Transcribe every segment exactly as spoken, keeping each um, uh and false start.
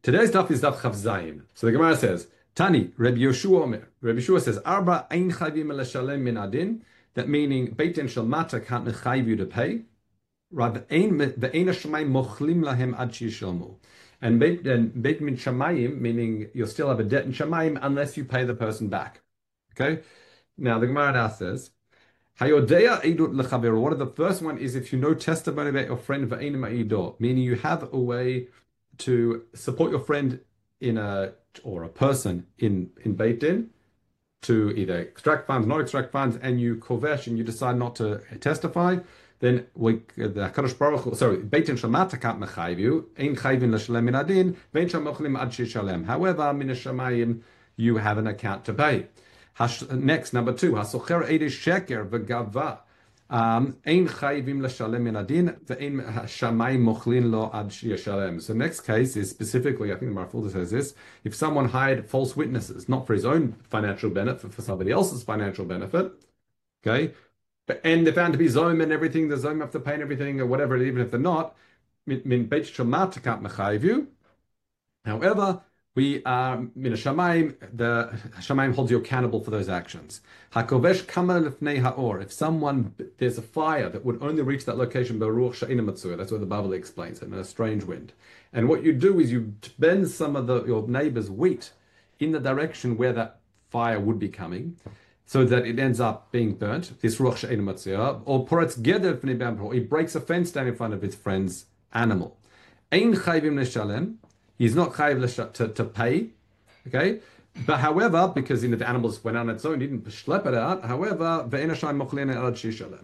Today's daf is daf Chav Zayin. So the Gemara says, Tani, Rabbi Yoshua Omer. Rabbi Yoshua says, Arba ein chayvim l'shalem min adin. That meaning, Beit Din shel Mata can't mechayiv you to pay. Rather, ein ve'ein hashamayim mochlim lahem ad sheyishalmu. And Beit Beit min shamayim, meaning you'll still have a debt in shamayim unless you pay the person back. Okay. Now the Gemara now says, Hayodea edut lechaver. One of the first one is if you know testimony about your friend ve'ein ma'idor, meaning you have a way to support your friend in a or a person in in Beit Din to either extract funds, not extract funds, and you kovesh and you decide not to testify, then we the Hakadosh Baruch Hu, sorry, Beit Din Shamata can't mechayiv you, ein chayvin l'shalem min adin, vein shamochlim ad shishalem. However, min hashamayim you have an account to pay. Hash, next, number two, hasocher eidish sheker v'gava. Um, ein chayvim l'shalem min adin ve'ein shamayim mochlin lo ad yeshalem. So next case is specifically, I think the Marfulda says this, if someone hired false witnesses, not for his own financial benefit, for somebody else's financial benefit, okay, but, and they're found to be zom and everything, the zom have to pay and everything or whatever, even if they're not, min beit shomat can't mechayiv you. However, we are min shamayim. The shamayim holds you accountable for those actions. Hakovesh kama lefnei haor. If someone there's a fire that would only reach that location by ruach she'ina matzua. That's what the Bible explains it in a strange wind. And what you do is you bend some of the your neighbor's wheat in the direction where that fire would be coming, so that it ends up being burnt. This ruach she'ina matzua, or poretz geder lefnei b'amro. He breaks a fence down in front of his friend's animal. Ein chayvim leshalem. He's not chayiv to, to pay, okay? But however, because you know, the animals went on its own, he didn't schlep it out. However, ve'en hashamayim mochlin ad shishalem.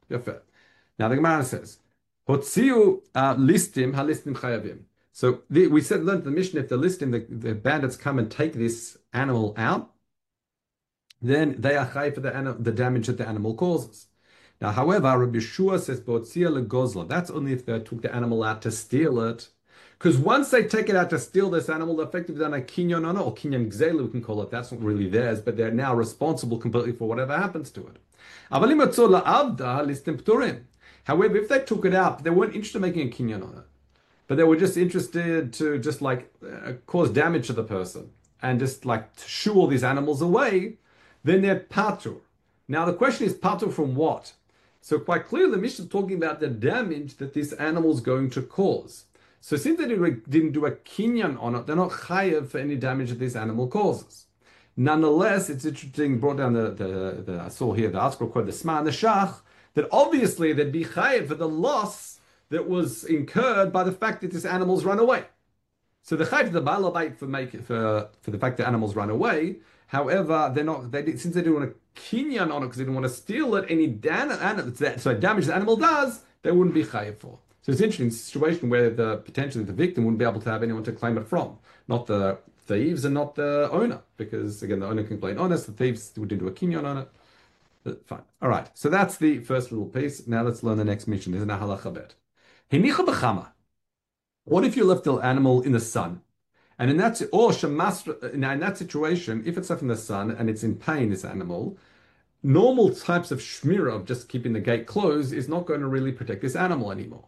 Now the Gemara says, "Hotziu listim halistim chayavim." So the, we said, learned the mission. If the listim, the, the bandits come and take this animal out, then they are chayiv for the the damage that the animal causes. Now, however, Rabbi Yeshua says, "Botzia legozla." That's only if they took the animal out to steal it. Because once they take it out to steal this animal, they're effectively done a kinyan on it, or kinyan gzelu, we can call it. That's not really theirs, but they're now responsible completely for whatever happens to it. However, if they took it out, they weren't interested in making a kinyan on it, but they were just interested to just like uh, cause damage to the person and just like to shoo all these animals away, then they're patur. Now the question is patur from what? So quite clearly, the Mishnah is talking about the damage that this animal is going to cause. So since they didn't do a kinyan on it, they're not chayav for any damage that this animal causes. Nonetheless, it's interesting, brought down the, the, the I saw here, the article quote, the Sma and the Shach, that obviously they'd be chayav for the loss that was incurred by the fact that this animal's run away. So the chayav to the Baalabait for make for for the fact that animals run away. However, they're not. They since they didn't want a kinyan on it because they didn't want to steal it. Any dan, so damage the animal does, they wouldn't be chayav for. So it's an interesting situation where the potentially the victim wouldn't be able to have anyone to claim it from, not the thieves and not the owner, because again the owner can claim honest, the thieves didn't do a kinyan on it. But fine. All right. So that's the first little piece. Now let's learn the next mission. There's an halacha bet. Hinicha b'chama. What if you left the animal in the sun, and in that or shemas now in that situation, if it's left in the sun and it's in pain, this animal, normal types of shmira of just keeping the gate closed is not going to really protect this animal anymore.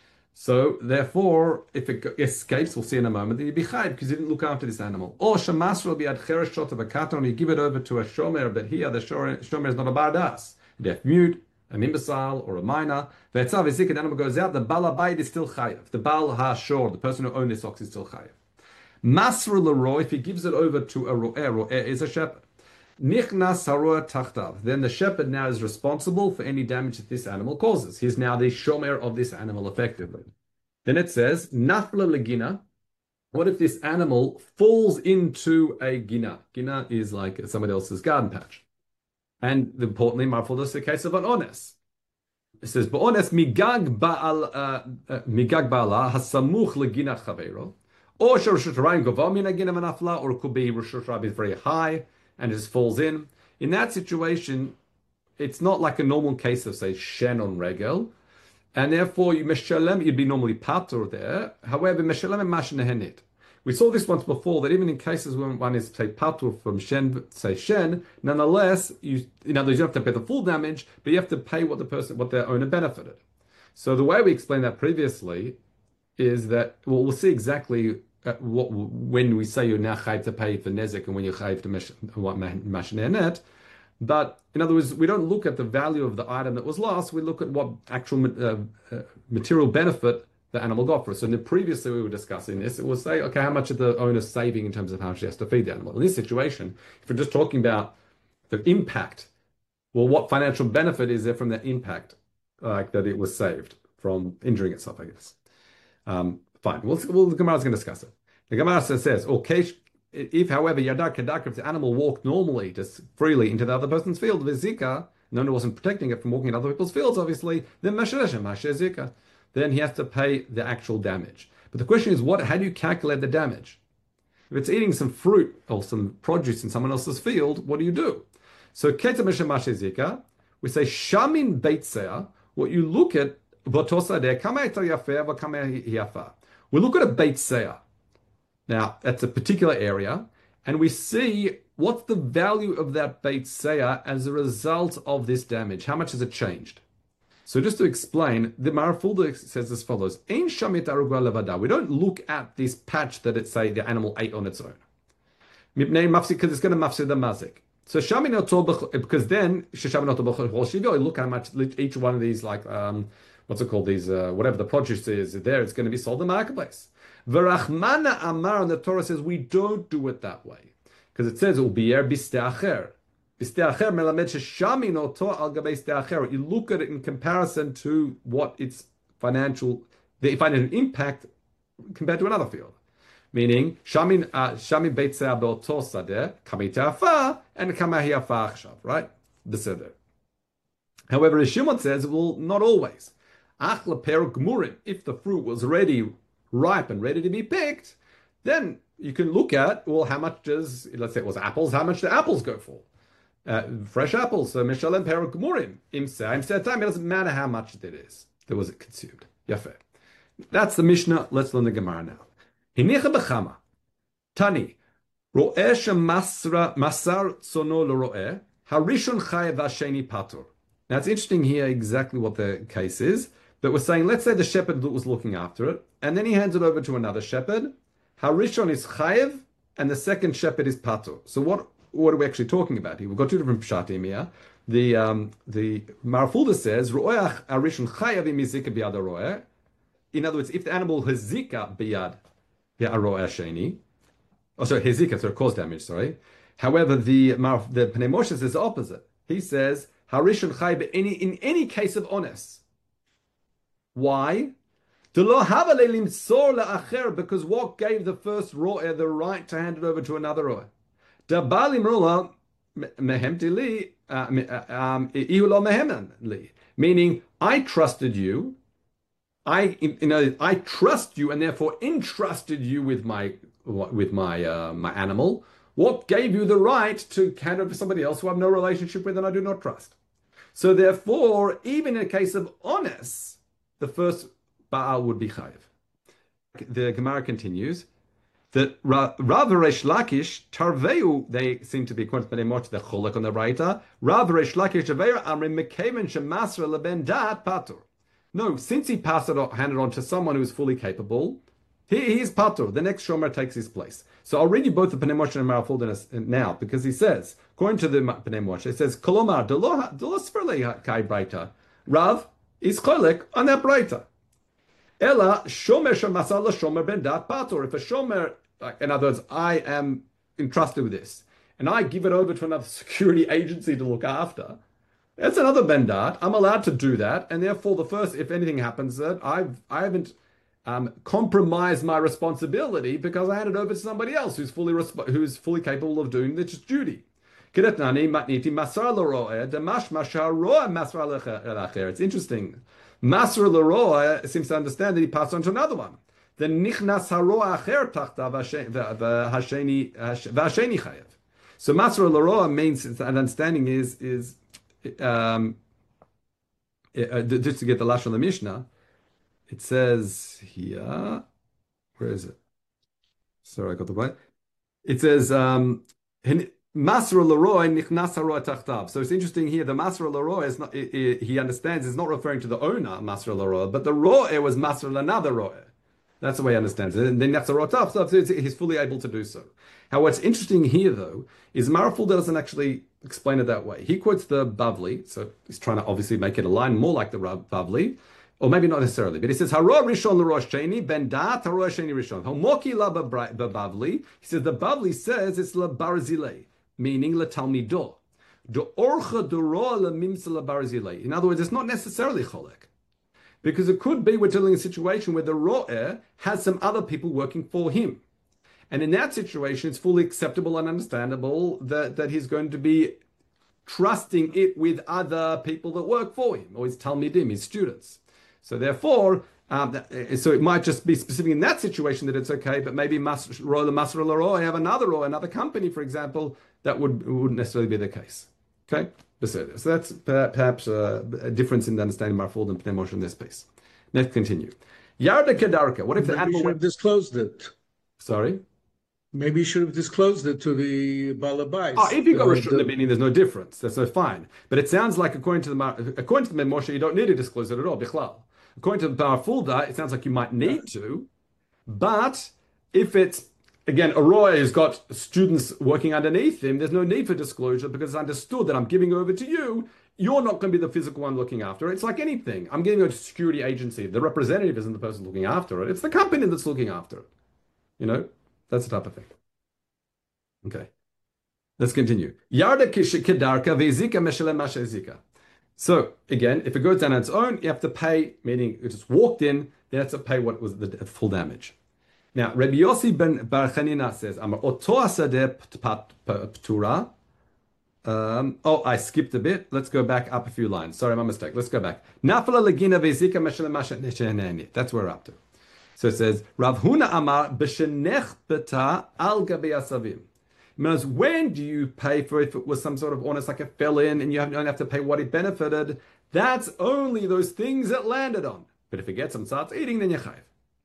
So therefore, if it escapes, we'll see in a moment, then you'd be chayiv because you didn't look after this animal. Or shemasra will be ad cheresh shot of a katon, you give it over to a shomer, but here the shomer is not a bardas, deaf mute, an imbecile, or a minor. The etzav ezik, an animal goes out, the balabayit is still chayiv. The bal ha-shor, the person who owns this ox, is still chayiv. Masra l'ro, if he gives it over to a ro'er, ro'er is a shepherd. Nichnas haroa tachtav. Then the shepherd now is responsible for any damage that this animal causes. He's now the shomer of this animal effectively. Then it says, nafla legina. What if this animal falls into a gina? Gina is like somebody else's garden patch. And importantly, Marful is the case of an ones. It says, ba'ones migag ba'al uh, uh, migag ba'ala hasamuch legina chavero. Or shorshut rayim gova min gina manafla, or it could be Rosh Hashanah is very high and it just falls in. In that situation, it's not like a normal case of, say, shen on regel, and therefore you meshalem, you'd be normally patur there. However, meshalem and mashenehenit. We saw this once before, that even in cases when one is, say, patur from shen, say shen, nonetheless, you, in other words, you have to pay the full damage, but you have to pay what the person, what their owner benefited. So the way we explained that previously is that, well, we'll see exactly uh, what, when we say you're now chayv to pay for nezek and when you're chayv to mashner net. But in other words, we don't look at the value of the item that was lost. We look at what actual uh, uh, material benefit the animal got for us. So in the previously we were discussing this, it was say, okay, how much is the owner saving in terms of how much he has to feed the animal? In this situation, if we're just talking about the impact, well, what financial benefit is there from that impact, like that it was saved from injuring itself, I guess. Um, fine. Well, well, the Gemara is going to discuss it. The Gemara says, okay, if, however, Yadar Kedak, if the animal walked normally, just freely into the other person's field, Vizika, no one wasn't protecting it from walking in other people's fields, obviously, then Masheresha, Mashezika. Then he has to pay the actual damage. But the question is, what? How do you calculate the damage? If it's eating some fruit or some produce in someone else's field, what do you do? So, Keta Mashezika, we say, Shamin Beitzea, what you look at, we look at a Beitzea. Now, that's a particular area, and we see what's the value of that Beitzea as a result of this damage. How much has it changed? So just to explain, the Marafulda says as follows: Ein shamit arugah levada. We don't look at this patch that it say the animal ate on its own. Mipnei mafsik, because it's going to mafsid the mazik. So shamin because then you look how much each one of these, like um, what's it called? These uh, whatever the produce is there, it's going to be sold in the marketplace. V'rachmana amar, and the Torah says we don't do it that way because it says ubiyer bisteacher. You look at it in comparison to what its financial, the financial impact compared to another field. Meaning, shamin shamin beitzeh be'oto sadeh kamei afa and kamei afa achshav, right? Beseder. However, as Shimon says, well, not always. Ach leperuk gmurim. If the fruit was already ripe and ready to be picked, then you can look at, well, how much does, let's say it was apples, how much do apples go for? Uh, fresh apples, so Mishalem Peruk Gmurim. Imsa, Imsa time, it doesn't matter how much it is that was consumed. Yafeh. That's the Mishnah. Let's learn the Gemara now. Hinicha b'chama. Tani. Ro'eh shemasra masar tzono l'ro'eh. Harishon chayev v'asheni patur. Now it's interesting here exactly what the case is, but we're saying, let's say the shepherd was looking after it, and then he hands it over to another shepherd. Harishon is chayev, and the second shepherd is patur. So what What are we actually talking about here? We've got two different pshatim here. The um, the Marafulda says, "Ro'eh arishon chayav imizika biyad ro'eh." In other words, if the animal has zika biyad ro'eh sheni, oh sorry, has zika, so it caused damage. Sorry. However, the the Pnei Moshe says the opposite. He says harishon chayav any in any case of honest. Why? Because what gave the first ro'eh the right to hand it over to another ro'eh? Meaning, I trusted you, I you know I trust you, and therefore entrusted you with my with my uh, my animal. What gave you the right to hand over to somebody else who I have no relationship with and I do not trust? So therefore, even in a case of honest, the first Baal would be chayiv. The Gemara continues that Rav Resh Lakish Tarveu, they seem to be according to Pnei Moshe, the cholak on the writer. Rav Resh Lakish Tarveu Amrim Mekeven Shemasra Leben Dat Patur. No, since he passed it on, handed on to someone who is fully capable, he, he's Patur. The next Shomer takes his place. So I'll read you both the Pnei Moshe and Marafulda now, because he says, according to the Pnei Moshe, it says, Kolomar Delo Sferle Kai Breita. Rav is cholak on that breita. Ella shomer shemasala shomer ben dat patur. If a shomer, in other words, I am entrusted with this, and I give it over to another security agency to look after, that's another ben dat. I'm allowed to do that, and therefore, the first, if anything happens, that I've I haven't um, compromised my responsibility because I handed over to somebody else who's fully resp- who's fully capable of doing this duty. It's interesting. Masr Leroy seems to understand that he passed on to another one. The nichnas haroa acher tachta v'hasheni chayev. So Masr Leroy means, an understanding is is um, uh, just to get the lashon of the Mishnah. It says here, where is it? Sorry, I got the point. It says um, Masra Leroy nichnas haroa tachtav. So it's interesting here. The Masra Leroy is not. He understands is not referring to the owner Masra Leroy, but the roe was Masra another roe. That's the way he understands it. And then that's a rotaf, so he's fully able to do so. How what's interesting here, though, is Marafulda doesn't actually explain it that way. He quotes the Bavli, so he's trying to obviously make it align more like the Bavli, or maybe not necessarily, but he says, Haro Rishon l'Rosh Sheni, Ben Dat Haro Sheni Rishon. Homoki la Bavli. He says the Bavli says it's la Barzilei, meaning la Talmido. Do orcha duro la mimsa la Barzilei. In other words, it's not necessarily cholek. Because it could be we're dealing in a situation where the ro'er has some other people working for him. And in that situation, it's fully acceptable and understandable that, that he's going to be trusting it with other people that work for him, or his talmidim, his students. So therefore, um, so it might just be specific in that situation that it's okay, but maybe ro'er the masra l'ro'er, have another ro'er, another company, for example, that would, wouldn't necessarily be the case. Okay? So that's perhaps a difference in the understanding of Marful and Pnei Moshe in this space. Let's continue. Yarda Kedarka. What if the Maybe animal you should have disclosed it? Sorry? Maybe you should have disclosed it to the Balabais. Oh, if you go Or Rishon in the beginning, there's no difference. That's so fine. But it sounds like according to the according to the Moshe, you don't need to disclose it at all. Bichlal. According to the Marfulda, it sounds like you might need to, but if it's Again, a roy has got students working underneath him. There's no need for disclosure because it's understood that I'm giving over to you. You're not going to be the physical one looking after it. It's like anything. I'm giving it to a security agency. The representative isn't the person looking after it. It's the company that's looking after it. You know, that's the type of thing. Okay, let's continue. Yarda kedarka ve'zika meshalem masha zika. So again, if it goes down on its own, you have to pay. Meaning, it just walked in, then you have to pay what was the full damage. Now, Rabbi Yossi ben Bar Chanina says, "Amar oto asadeh ptura." Um, oh, I skipped a bit. Let's go back up a few lines. Sorry, my mistake. Let's go back. Nafla legina ve'zika meshalem masha necheneni. That's where we're up to. So it says, Rav Huna Amar b'shenech beta al gabi asavim. Means when do you pay for it if it was some sort of honest, like it fell in and you don't have to pay what it benefited? That's only those things it landed on. But if it gets and starts eating, then you chayiv.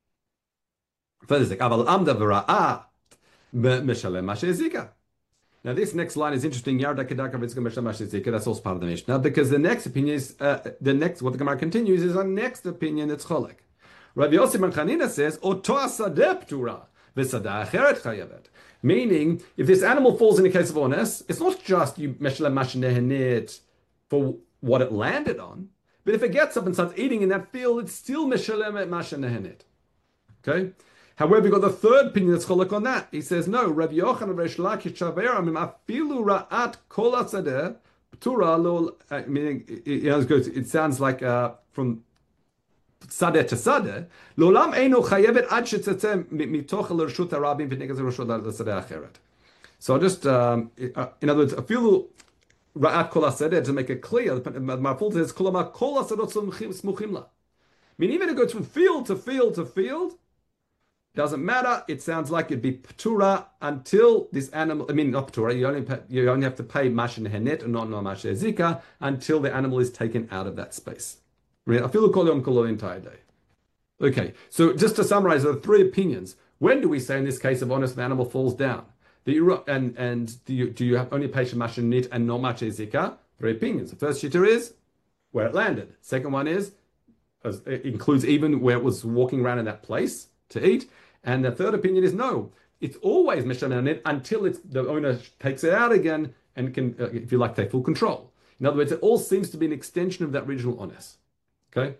Further, it's like, Aval amda v'ra'ah meshalem mashe zika. Now this next line is interesting. Yarda kedaka v'tzka meshalem mashe zika. That's also part of the Mishnah because the next opinion is uh, the next. What the Gemara continues is our next opinion. It's cholek. Rabbi Yossi ben Chanina says, "Oto asadeh ptura v'sadah acheret chayavet." Meaning, if this animal falls in the case of ones, it's not just you meshalem mashe nehenit for what it landed on, but if it gets up and starts eating in that field, it's still meshalem mashe nehenit. Okay. However, we got the third opinion that's cholek on that. He says, no, Rabbi Yochanan Reish Lakish Chaver Amim afilu ra'at kol asadeh ptura lo. Meaning, it sounds like uh, from sadeh to sadeh. Lolam eino chayevet ad shetzeh mitoch l'rshut harabim v'negaz l'rshut l'sadeh acheret. So just, um, in other words, afilu ra'at kol asadeh, to make it clear, Marful says, kolama kol asadot smuchim la. Meaning, even if it goes from field to field to field, doesn't matter. It sounds like it'd be ptura until this animal. I mean, not ptura. You only pay, you only have to pay mashin henet and not no mashin zika until the animal is taken out of that space. I feel the entire day. Okay, so just to summarize, there are three opinions. When do we say in this case of honest, the animal falls down? Do you, and and do you do you have only pay mashin nit and not mashin zika? Three opinions. The first shitter is where it landed. Second one is it includes even where it was walking around in that place to eat. And the third opinion is no, it's always Mishnah it until it's, the owner takes it out again and can, uh, if you like, take full control. In other words, it all seems to be an extension of that original ones. Okay?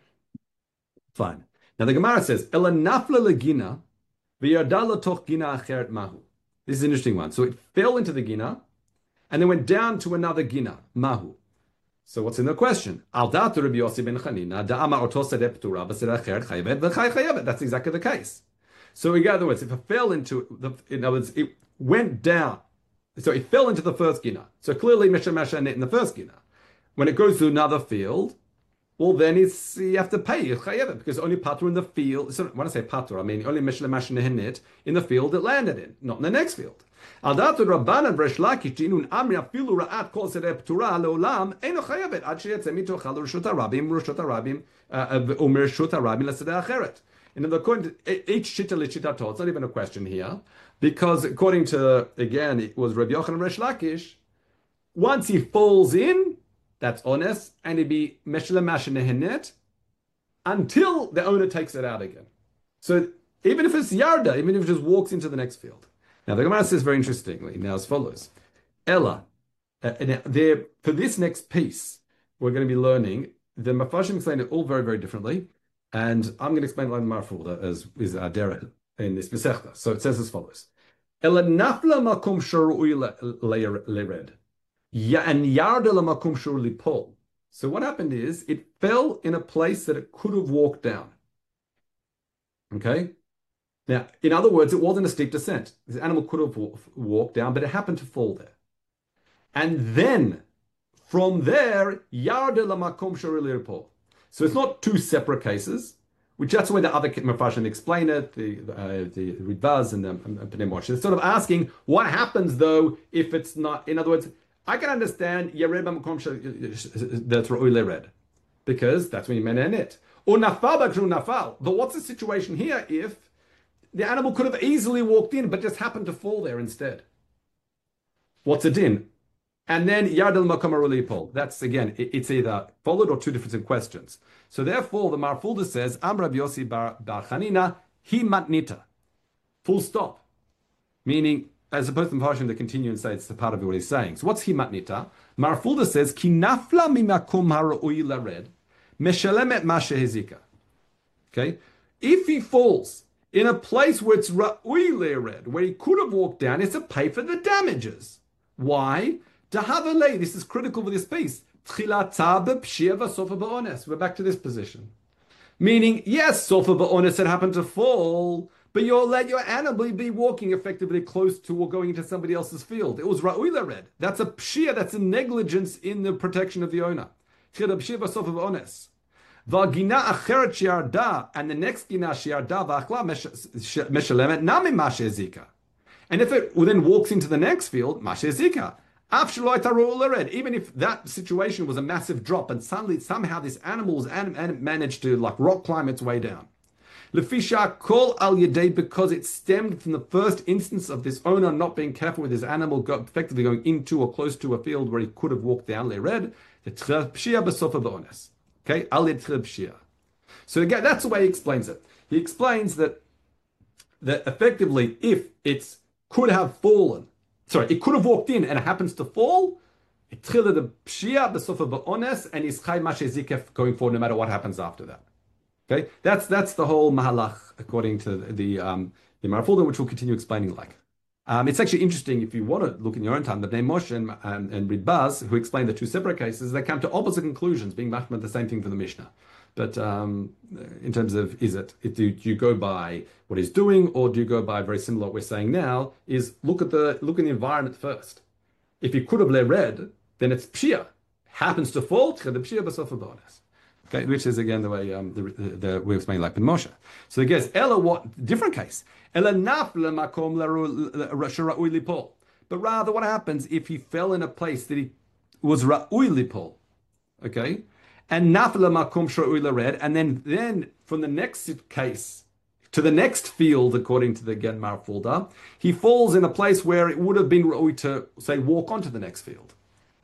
Fine. Now the Gemara says, Ela nafla legina v'yardala toch gina acheret mahu. This is an interesting one. So it fell into the gina and then went down to another gina, mahu. So what's in the question? Al da'atu Rabbi Yossi ben Chanina da'amar oto sadeh ptura v'sadeh acheret chayevet v'chay chayevet. That's exactly the case. So in other words, if it fell into the, in other words, it went down. So it fell into the first gina. So clearly, Mesha Masha net in the first gina. When it goes to another field, well, then it's you have to pay because only patra in the field. So when I say patra, I mean only Mesha Masha net in the field it landed in, not in the next field. Al datu Rabbanan Reish Lakish inun amri afilu ra'at kol sedeh ptura leolam eno chayavet ad sheyetze mitochal reshut harabim reshut harabim u'mer reshut harabim lesedeh acheret. And according to each shita l'shita tol, it's not even a question here, because according to, again, it was Rabbi Yochanan Reish Lakish, once he falls in, that's honest, and it'd be meshalem masha nehenet until the owner takes it out again. So Even if it's yarda, even if it just walks into the next field. Now the Gemara says very interestingly, now as follows. Ella, uh, now there, for this next piece, we're going to be learning, the Mafashim explain it all very, very differently. And I'm going to explain it like the Marfulda, as is our derech in this Masechta. So it says as follows. Ella nafla makom sharu'i lered. And yarda makom sharu'i lipol. So what happened is, it fell in a place that it could have walked down. Okay? Now, in other words, it wasn't a steep descent. The animal could have walked down, but it happened to fall there. And then, from there, yarda lamakom sharu'i lipol. So it's not two separate cases, which that's the way the other Mepharshim explain it, the uh, the Ridbaz and the Pnei Moshe. It's sort of asking, what happens though if it's not, in other words, I can understand Yared b'makom that's Ra'ui lered, because that's when you meant it. Or nafal b'kru nafal. But what's the situation here if the animal could have easily walked in, but just happened to fall there instead? What's it in? And then Yard al Makom Arulipol. That's again, it's either followed or two different questions. So therefore, the Marfulda says, Am Rabbi Yossi bar Chanina, he matnita. Full stop. Meaning, as opposed to Mepharshim that continue and say it's a part of what he's saying. So what's he matnita? Marfulda says, Ki nafla mimakom hara'ui lared, meshalemet ma shehezika. Okay? If he falls in a place where it's ra'ui lered, where he could have walked down, it's to pay for the damages. Why? This is critical for this piece. We're back to this position. Meaning, yes, sofa ba'ones had happened to fall, but you'll let your animal be walking effectively close to or going into somebody else's field. It was ra'ui lared. That's a pshia, that's a negligence in the protection of the owner. And the next gina shiarda v'achla meshalemet nami mashe zika. And if it then walks into the next field, mashe zika. Even if that situation was a massive drop and suddenly somehow this animal was anim- managed to like rock climb its way down. Lefisha kol al yedei, because it stemmed from the first instance of this owner not being careful with his animal, go, effectively going into or close to a field where he could have walked down. Le red the pshia b'sofa b'ones. Okay, al pshia. So again, that's the way he explains it. He explains that that effectively, if it could have fallen. Sorry, it could have walked in and it happens to fall. It trilled the pshia b'sofa ba'ones and is chay mashe zikef going forward no matter what happens after that. Okay, that's that's the whole mahalach according to the the, um, the Marfulda, which we'll continue explaining. Like, um, it's actually interesting if you want to look in your own time. The Bnei Moshe and, um, and Ridbaz, who explain the two separate cases, they come to opposite conclusions, being machmad the same thing for the Mishnah. But um, in terms of, is it, do you go by what he's doing, or do you go by very similar what we're saying now, is look at the look at the environment first. If he could have le red, then it's pshia. Happens to fall, the pshia b'sofa b'ones. Okay, which is again the way um, the, the, the we explain like in Moshe. So I guess Ella, what different case? Ella nafla makom ra'ui lipol. But rather, what happens if he fell in a place that he was ra'ui lipol? Okay. And nafla makom shro'ui lared, and then then from the next case to the next field, according to the Gen Marfulda, he falls in a place where it would have been ra'ui to say walk onto the next field.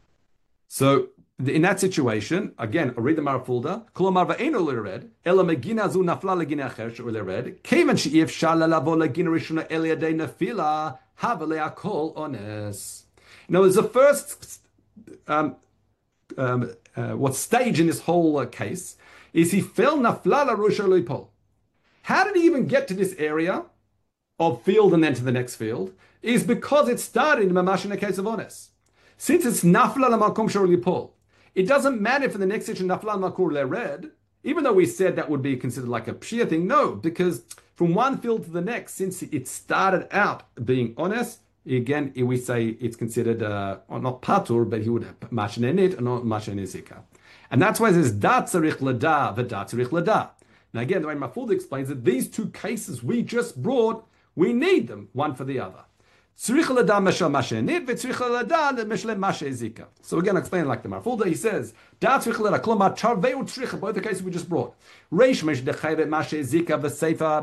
So in that situation, again, I read the Marfulda. Kolomar va'eno lared, ela megina zu nafla legina acher shro'ui lared, kevan she'if shala lavo legina rishona el yadei nafila havale akol ones. Now, there's the first. Um, um, Uh, what stage in this whole uh, case is he fell naflala rusha loipol. How did he even get to this area of field and then to the next field? Is because it started in mamash in the case of ones. Since it's naflala makom shorlipol, it doesn't matter if in the next section naflala makur lered, even though we said that would be considered like a pshia thing. No, because from one field to the next, since it started out being ones, again, we say it's considered uh, not patur, but he would mashen in it and not mashen zika. And that's why it says dat tzarich lada v'dat tzarich lada. Now again, the way Marfulda explains that these two cases we just brought, we need them one for the other. Tzarich lada meshal mashen it v'tzarich lada meshal mashen zika. So again, I explain like the Marfulda. He says dat tzarich lada klomar charveu tzarich, both the cases we just brought. Reish mesh dechayvet mashen zika v'seifa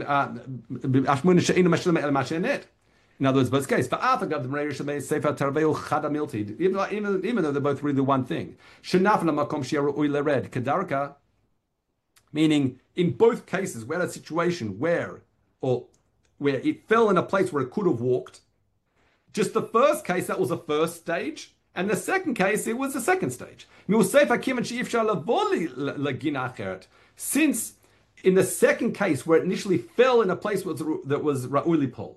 ashmun she'inu meshal mashen it. In other words, both cases. For Arthur, the Meir may Sefer Tarveu Chada Milti, even even though they're both really one thing. Shenafna Makom Shiaru Uile Red Kedarka, meaning in both cases, we had a situation where or where it fell in a place where it could have walked. Just the first case, that was the first stage. And the second case, it was the second stage. Since in the second case, where it initially fell in a place that was Ra'ui Lipol,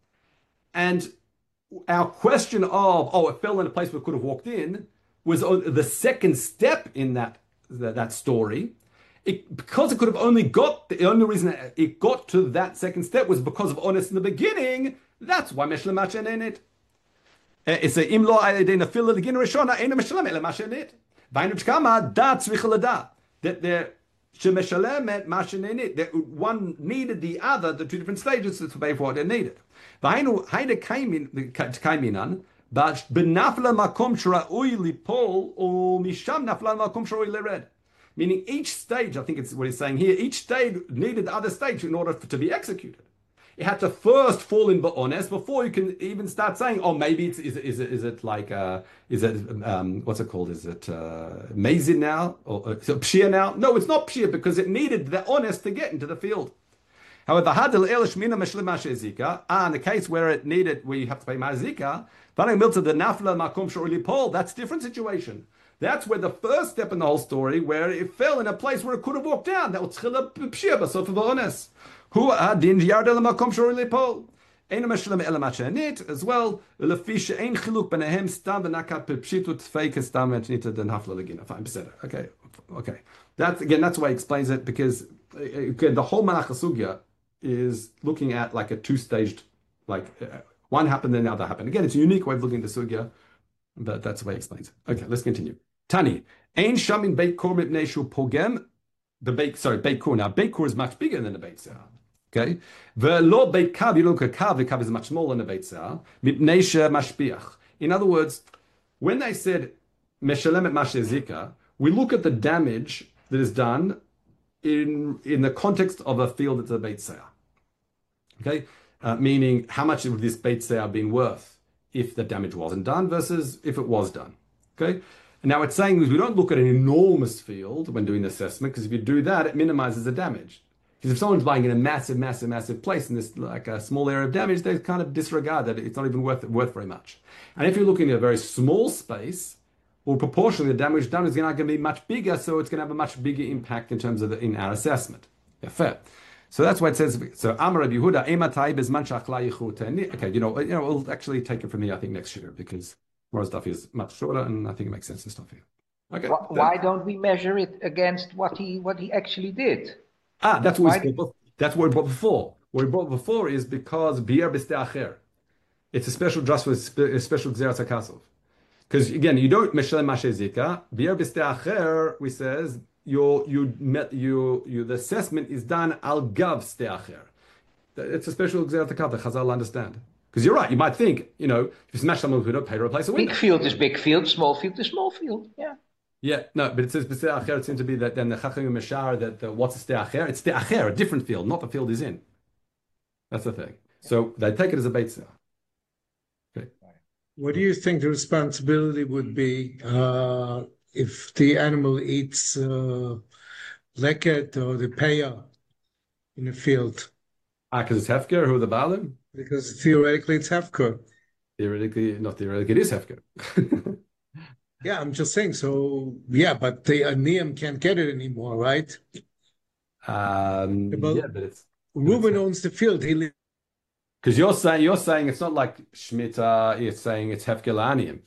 and our question of, oh, it fell in a place where it could have walked in, was the second step in that, that, that story. It, because it could have only got, the only reason it got to that second step was because of honest in the beginning. That's why Meshlem in it. It's a imlo ayedin a fill again rishona ain't a meshalem ela mashenit. Vaynuch kama dat tzrichalada that there shemeshalemet mashenit that one needed the other, the two different stages to pay for what they needed. Vaynu hayde came in came in but benafla makom shra'ui lipol or misham nafla makom shra'ui lered. Meaning each stage, I think it's what he's saying here, each stage needed the other stage in order for, to be executed. It had to first fall in ba'ones before you can even start saying, oh, maybe it's, is, it, is, it, is it like, uh, is it, um, what's it called? Is it uh, mazin now? Or is it pshia now? No, it's not pshia because it needed the honest to get into the field. However, hadil el shmina meshlema shezika, ah, in the case where it needed, where you have to pay mazika, vanang milta the nafla makom shorili pol, that's a different situation. That's where the first step in the whole story, where it fell in a place where it could have walked down. That was tchila pshia, but sort of honest. Who adin yard el makom shorili pol. Ein meshlema el machanit as well. Lefish ein chiluk benehem stam v'nakat pshitut fake stam v'nita den hafla legina. Fine, better. Okay, okay. That's again. That's why he explains it because again, the whole Menach Sugya is looking at like a two-staged, like uh, one happened, then the other happened. Again, it's a unique way of looking at the Sugya, but that's the way he explains it. Okay, let's continue. Tani, ein shamin beit kor mipnei shu pogem. The beit, sorry, beit kor. Now, beit kor is much bigger than the beit seah. Okay, ve'lo beit kav. You look at kav. The kav is much smaller than the beit seah. Mipnei she mashpiach. In other words, when they said meshalem et mashezika, we look at the damage that is done in in the context of a field that's a beit seah. Okay, uh, meaning how much would this beit seah been worth if the damage wasn't done versus if it was done. Okay, and now it's saying we don't look at an enormous field when doing the assessment because if you do that, it minimizes the damage. Because if someone's buying in a massive, massive, massive place and there's like a small area of damage, they kind of disregard that it's not even worth worth very much. And if you're looking at a very small space, well, proportionally the damage done is going to be much bigger, so it's going to have a much bigger impact in terms of the, in our assessment. Yeah, fair. So that's why it says. So Amar Rabbi Yehuda ematai bezman shachla yichut. Okay, you know, you know, we'll actually take it from here. I think next year because more stuff is much shorter, and I think it makes sense to stop here. Okay. Why, why don't we measure it against what he what he actually did? Ah, that's what we brought, that's what we brought before. What we brought before is because bier b'stei acher. It's a special dress with a special gzeras hakasov. Because again, you don't meshalem mashezika. Bier b'stei acher, we says your you met you you the assessment is done al gav stei acher. It's a special gzeras hakasov. Chazal understand. Because you're right. You might think, you know, if you smash someone who don't pay to replace a window. Big field is big field. Small field is small field. Yeah. Yeah, no, but it says b'stei acher. It seems to be that then the chacham meshar that the, what's a stei acher? It's stei acher, a different field, not the field he's in. That's the thing. So they take it as a beit seah. Okay. What do you think the responsibility would be uh, if the animal eats uh, leket or the paya in the field? Ah, because it's hefker. Who are the baalim? Because theoretically it's hefker. Theoretically, not theoretically, it is hefker. Yeah, I'm just saying. So yeah, but the aniyim can't get it anymore, right? Um, But yeah, but it's Reuben owns the field. He li- because you're saying you're saying it's not like shmita. You're saying it's hefker la'aniyim,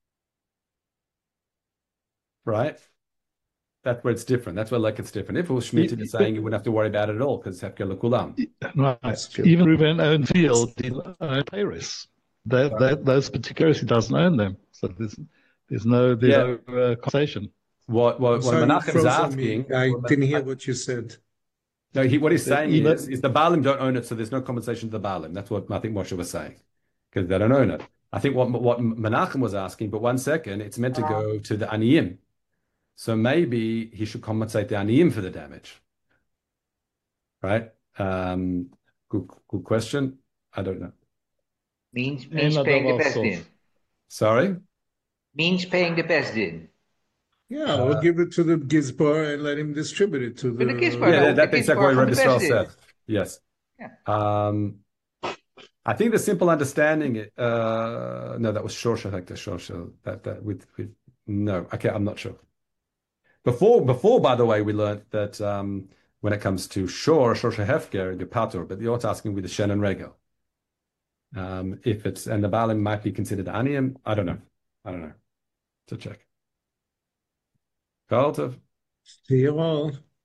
right? That's where it's different. That's where like it's different. If it was shmita, you're saying you wouldn't have to worry about it at all because it's hefker l'kulam. Right. Even Reuben owned field, he owned Paris. That, Right. that, those particulars, he doesn't own them. So there's there's no there's Yeah. no uh, conversation. What what, what Sorry, you Menachem's froze on me. asking? I what- didn't hear what you said. No, he, what he's saying Even- is, is the Baalim don't own it, so there's no compensation to the Baalim. That's what I think Moshe was saying, because they don't own it. I think what what Menachem was asking, but one second, it's meant to go to the Aniyim. So maybe he should compensate the Aniyim for the damage. Right? Um, good, good question. I don't know. Means means En paying the Adam best also. in. Sorry? Means paying the best in. Yeah, we'll give it to the gizbar and let him distribute it to the. But the gizbar- Yeah, no, that, that's the exactly what Gizbar Rabbi from the Israel best said. Yes. Yeah. Um, I think the simple understanding, uh, no, that was Shorsha Hekta Shorsha. That that with with no, okay, I'm not sure. Before before, by the way, we learned that um, when it comes to Shor, Shorsha Hefker, the Patur, but you're asking with the Shen and Regel. Um, if it's and the Balim might be considered Aniyim, I don't know. I don't know. To check. Carlton. See you all.